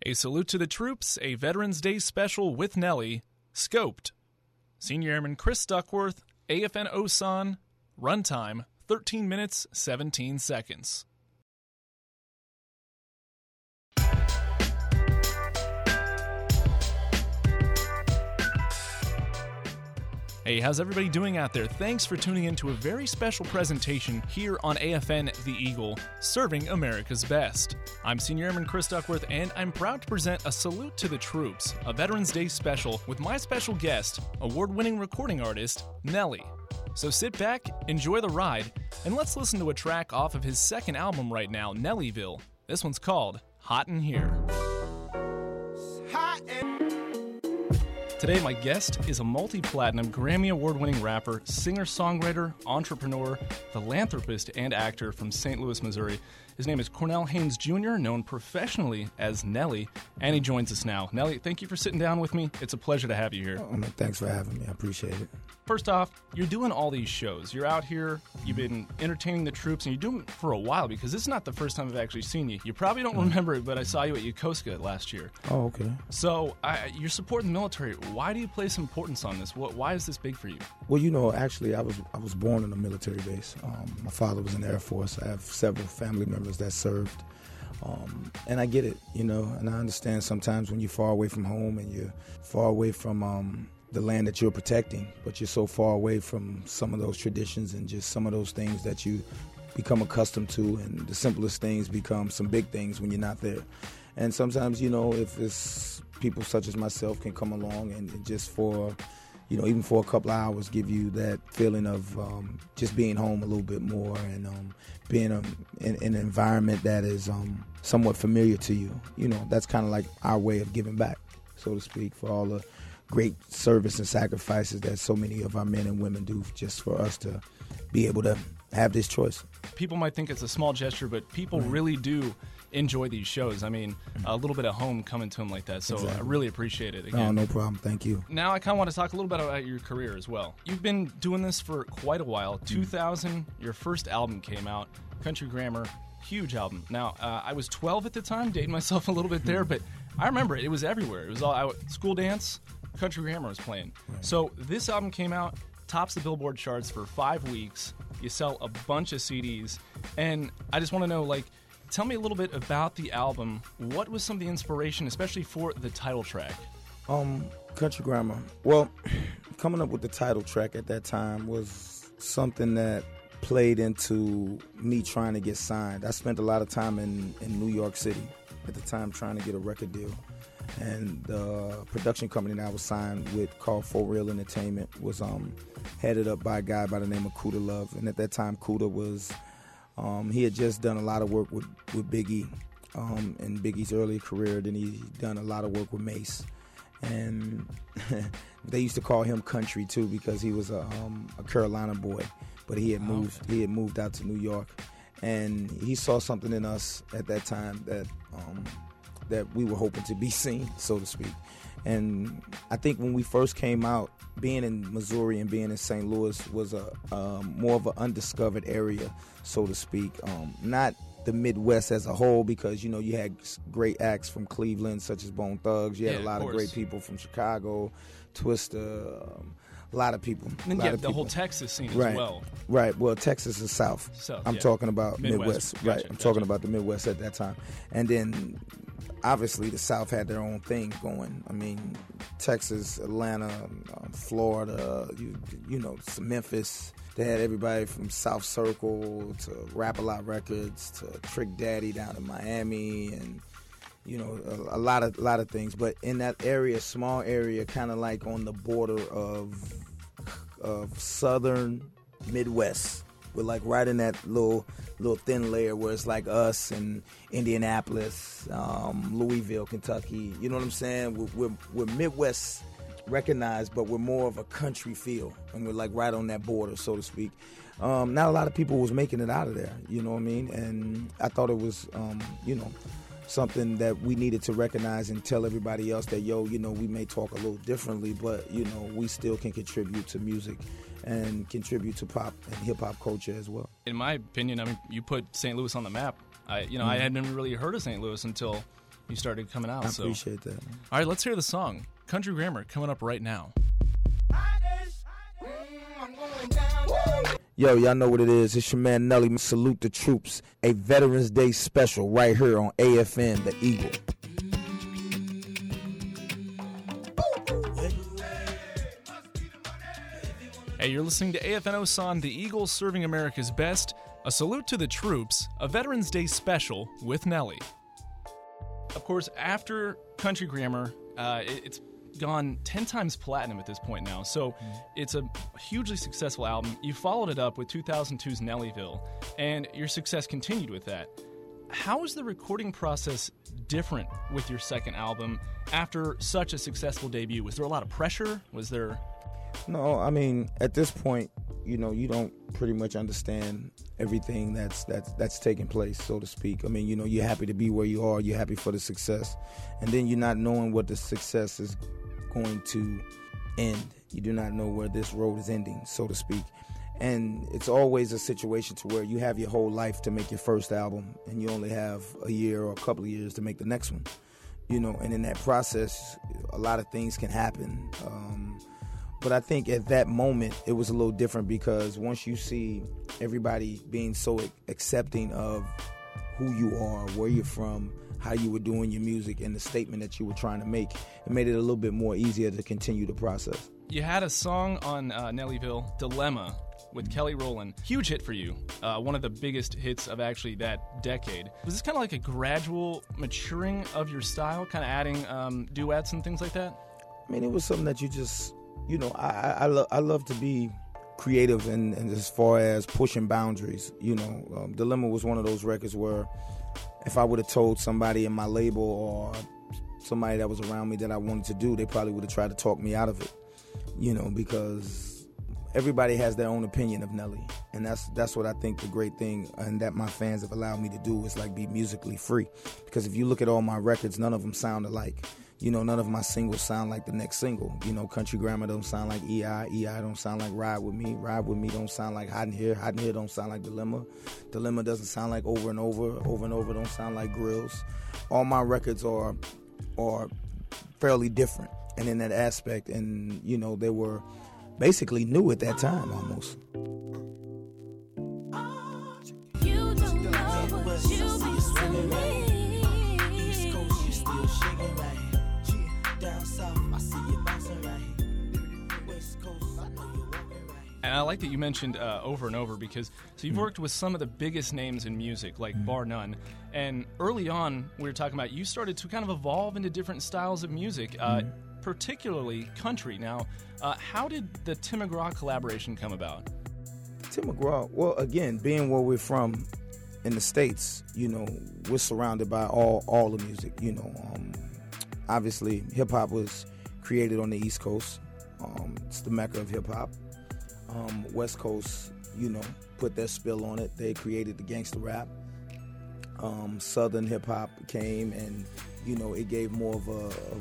A salute to the troops, a Veterans Day special with Nelly, Scoped. Senior Airman Chris Duckworth, AFN Osan, runtime 13 minutes, 17 seconds. Hey, how's everybody doing out there? Thanks for tuning in to a very special presentation here on AFN The Eagle, serving America's best. I'm Senior Airman Chris Duckworth, and I'm proud to present a Salute to the Troops, a Veterans Day special with my special guest, award-winning recording artist, Nelly. So sit back, enjoy the ride, and let's listen to a track off of his second album right now, Nellyville. This one's called Hot in Here. Today, my guest is a multi-platinum, Grammy Award-winning rapper, singer-songwriter, entrepreneur, philanthropist, and actor from St. Louis, Missouri. His name is Cornell Haynes Jr., known professionally as Nelly, and he joins us now. Nelly, thank you for sitting down with me. It's a pleasure to have you here. Oh, man, thanks for having me. I appreciate it. First off, you're doing all these shows. You're out here, you've been entertaining the troops, and you're doing it for a while because this is not the first time I've actually seen you. You probably don't remember it, but I saw you at Yokosuka last year. Oh, okay. So, you're supporting the military. Why do you place importance on this? Why is this big for you? Well, you know, actually, I was born on a military base. My father was in the Air Force. I have several family members that served. And I get it, you know, and I understand sometimes when you're far away from home and you're far away from the land that you're protecting, but you're so far away from some of those traditions and just some of those things that you become accustomed to, and the simplest things become some big things when you're not there. And sometimes, you know, if it's people such as myself can come along and just for, you know, even for a couple of hours give you that feeling of just being home a little bit more and being in an environment that is somewhat familiar to you. You know, that's kind of like our way of giving back, so to speak, for all the great service and sacrifices that so many of our men and women do just for us to be able to have this choice. People might think it's a small gesture, but people really do enjoy these shows. I mean, a little bit of home coming to them like that, so exactly. I really appreciate it. Again. No problem. Thank you. Now I kind of want to talk a little bit about your career as well. You've been doing this for quite a while. 2000, your first album came out, Country Grammar, huge album. Now, I was 12 at the time, dating myself a little bit there, but I remember it was everywhere. It was all school dance, Country Grammar was playing. Right. So this album came out, tops the Billboard charts for 5 weeks. You sell a bunch of CDs, and I just want to know, like, tell me a little bit about the album. What was some of the inspiration, especially for the title track? Country Grammar. Well, coming up with the title track at that time was something that played into me trying to get signed. I spent a lot of time in New York City at the time trying to get a record deal. And the production company that I was signed with, called For Real Entertainment, was headed up by a guy by the name of Kuda Love. And at that time, Kuda was, he had just done a lot of work with Biggie in Biggie's early career. Then he'd done a lot of work with Mace. And they used to call him Country, too, because he was a Carolina boy. But he had moved out to New York. And he saw something in us at that time that we were hoping to be seen, so to speak. And I think when we first came out, being in Missouri and being in St. Louis was a more of an undiscovered area, so to speak. Not the Midwest as a whole, because, you know, you had great acts from Cleveland, such as Bone Thugs. You had a lot of great people from Chicago, Twista, a lot of people. And then you have the whole Texas scene as well. Right. Well, Texas is South. I'm talking about Midwest. Gotcha, right. I'm talking about the Midwest at that time. And then, obviously, the South had their own thing going. I mean, Texas, Atlanta, Florida, you know, Memphis. They had everybody from South Circle to Rap-A-Lot Records to Trick Daddy down in Miami, and, you know, a lot of things. But in that area, small area, kind of like on the border of southern Midwest, we're like right in that little thin layer where it's like us and Indianapolis, Louisville, Kentucky. You know what I'm saying? We're Midwest recognized, but we're more of a country feel, and we're like right on that border, so to speak. Not a lot of people was making it out of there, you know what I mean? And I thought it was, you know, something that we needed to recognize and tell everybody else that, yo, you know, we may talk a little differently, but, you know, we still can contribute to music and contribute to pop and hip-hop culture as well. In my opinion, I mean, you put St. Louis on the map. I hadn't really heard of St. Louis until you started coming out. I appreciate that. All right, let's hear the song. Country Grammar coming up right now. Yo, y'all know what it is. It's your man Nelly. Salute the troops. A Veterans Day special right here on AFN, The Eagle. Hey, you're listening to AFN Osan, The Eagle serving America's best. A salute to the troops, a Veterans Day special with Nelly. Of course, after Country Grammar, it's gone 10 times platinum at this point now, so it's a hugely successful album. You followed it up with 2002's Nellyville, and your success continued with that. How is the recording process different with your second album after such a successful debut? Was there a lot of pressure? Was there... No, I mean, at this point, you know, you don't pretty much understand everything that's taking place, so to speak. I mean, you know, you're happy to be where you are, you're happy for the success, and then you're not knowing what the success is going to end. You do not know where this road is ending, so to speak. And it's always a situation to where you have your whole life to make your first album, and you only have a year or a couple of years to make the next one. You know, and in that process, a lot of things can happen. But I think at that moment, it was a little different because once you see everybody being so accepting of who you are, where you're from, how you were doing your music, and the statement that you were trying to make, it made it a little bit more easier to continue the process. You had a song on Nellyville, Dilemma, with Kelly Rowland. Huge hit for you. One of the biggest hits of actually that decade. Was this kind of like a gradual maturing of your style, kind of adding duets and things like that? I mean, it was something that you just... You know, I love to be creative and as far as pushing boundaries. You know, Dilemma was one of those records where if I would have told somebody in my label or somebody that was around me that I wanted to do, they probably would have tried to talk me out of it. You know, because everybody has their own opinion of Nelly, and that's what I think the great thing and that my fans have allowed me to do is like be musically free. Because if you look at all my records, none of them sound alike. You know, none of my singles sound like the next single. You know, Country Grammar don't sound like EI. EI don't sound like Ride With Me. Ride With Me don't sound like Hot in Here. Hot in Here don't sound like Dilemma. Dilemma doesn't sound like Over and Over. Over and Over don't sound like Grills. All my records are fairly different. And in that aspect, and, you know, they were basically new at that time almost. You don't know what you be swimming. East Coast, you still shaking right. Down south, I see you bouncing right. West Coast, I know you're walking right. And I like that you mentioned Over and Over because so you've worked with some of the biggest names in music, like bar none. And early on, we were talking about you started to kind of evolve into different styles of music, particularly country. Now, how did the Tim McGraw collaboration come about? Tim McGraw, well, again, being where we're from in the States, you know, we're surrounded by all the music, you know. Obviously, hip-hop was created on the East Coast. It's the mecca of hip-hop. West Coast, you know, put their spill on it. They created the gangster rap. Southern hip-hop came and, you know, it gave more of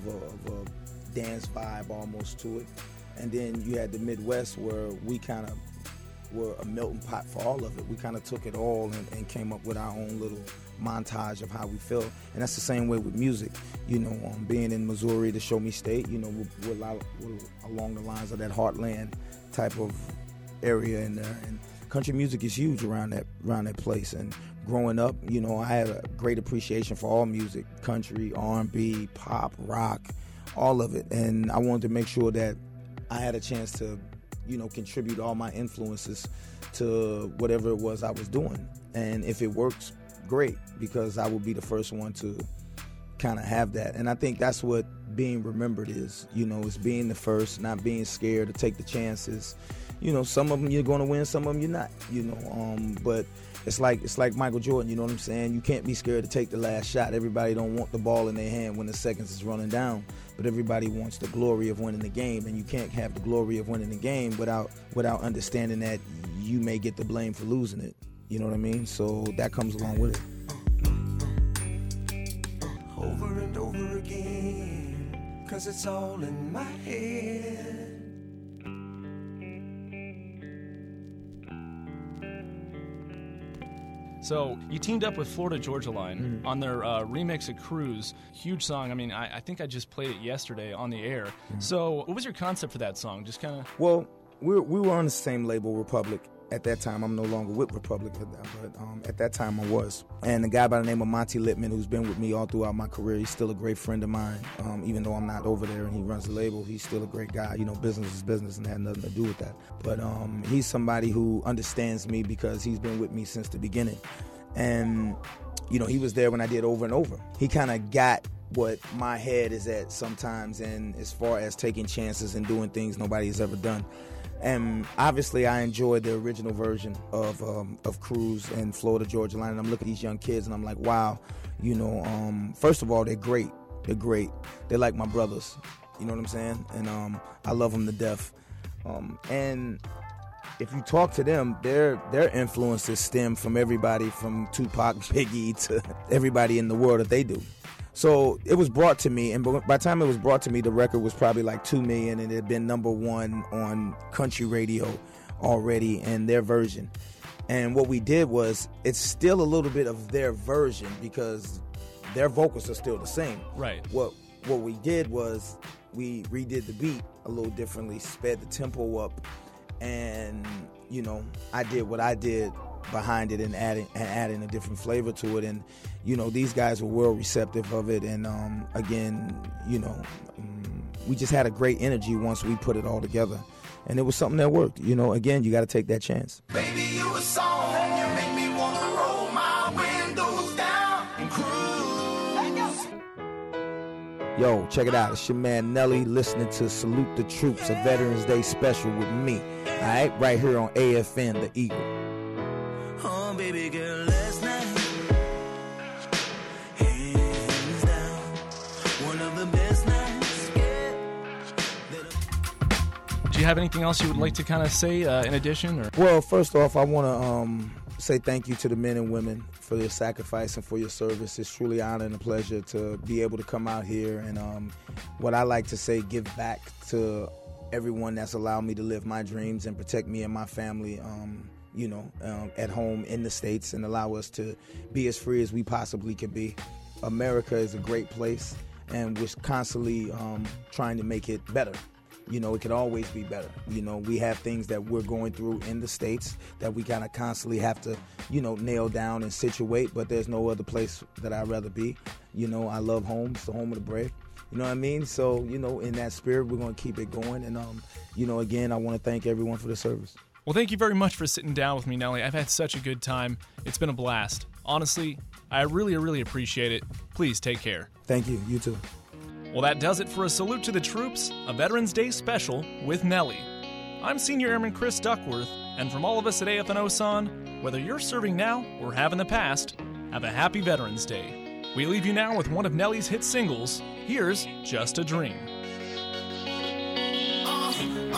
a dance vibe almost to it. And then you had the Midwest where we kind of were a melting pot for all of it. We kind of took it all and came up with our own little montage of how we feel. And that's the same way with music. You know, being in Missouri, the Show Me State, you know, we're along the lines of that heartland type of area in there. And country music is huge around that place. And growing up, you know, I had a great appreciation for all music, country, R&B, pop, rock, all of it. And I wanted to make sure that I had a chance to, you know, contribute all my influences to whatever it was I was doing. And if it works, great, because I will be the first one to kind of have that. And I think that's what being remembered is, you know, is being the first, not being scared to take the chances. You know, some of them you're going to win, some of them you're not, you know, but it's like Michael Jordan, you know what I'm saying? You can't be scared to take the last shot. Everybody don't want the ball in their hand when the seconds is running down, but everybody wants the glory of winning the game, and you can't have the glory of winning the game without understanding that you may get the blame for losing it. You know what I mean? So that comes along with it. Over and over again, 'cause it's all in my head. So you teamed up with Florida Georgia Line on their remix of Cruise. Huge song. I mean, I think I just played it yesterday on the air. So what was your concept for that song? Just kind of... Well, we were on the same label, Republic. At that time, I'm no longer with Republic, but at that time I was. And a guy by the name of Monty Littman, who's been with me all throughout my career, he's still a great friend of mine. Even though I'm not over there and he runs the label, he's still a great guy. You know, business is business and had nothing to do with that. But he's somebody who understands me because he's been with me since the beginning. And, you know, he was there when I did Over and Over. He kind of got what my head is at sometimes, and as far as taking chances and doing things nobody has ever done. And obviously, I enjoyed the original version of Cruise and Florida Georgia Line. And I'm looking at these young kids, and I'm like, wow, you know, first of all, they're great. They're great. They're like my brothers. You know what I'm saying? And I love them to death. And if you talk to them, their influences stem from everybody from Tupac, Biggie to everybody in the world that they do. So it was brought to me, and by the time it was brought to me, the record was probably like 2 million, and it had been #1 on country radio already in their version. And what we did was, it's still a little bit of their version because their vocals are still the same. Right. What we did was we redid the beat a little differently, sped the tempo up, and, you know, I did what I did behind it and adding a different flavor to it. And, you know, these guys were well receptive of it. And again, you know, we just had a great energy once we put it all together. And it was something that worked. You know, again, you got to take that chance. Baby, you a song, you make me want to roll my windows down and cruise. Yo, check it out. It's your man Nelly listening to Salute the Troops, a Veterans Day special with me. All right, right here on AFN, The Eagle. Oh, baby girl, last night, hands down, one of the best nights, yeah. Do you have anything else you would like to kind of say in addition? Or? Well, first off, I want to say thank you to the men and women for your sacrifice and for your service. It's truly an honor and a pleasure to be able to come out here and what I like to say, give back to everyone that's allowed me to live my dreams and protect me and my family, you know, at home in the States, and allow us to be as free as we possibly can be. America is a great place, and we're constantly trying to make it better. You know, it could always be better. You know, we have things that we're going through in the States that we kind of constantly have to, you know, nail down and situate, but there's no other place that I'd rather be. You know, I love home. It's the home of the brave. You know what I mean? So, you know, in that spirit, we're going to keep it going. And, you know, again, I want to thank everyone for the service. Well, thank you very much for sitting down with me, Nelly. I've had such a good time. It's been a blast. Honestly, I really, really appreciate it. Please take care. Thank you. You too. Well, that does it for a Salute to the Troops, a Veterans Day special with Nelly. I'm Senior Airman Chris Duckworth, and from all of us at AFN OSAN, whether you're serving now or have in the past, have a happy Veterans Day. We leave you now with one of Nelly's hit singles. Here's Just a Dream.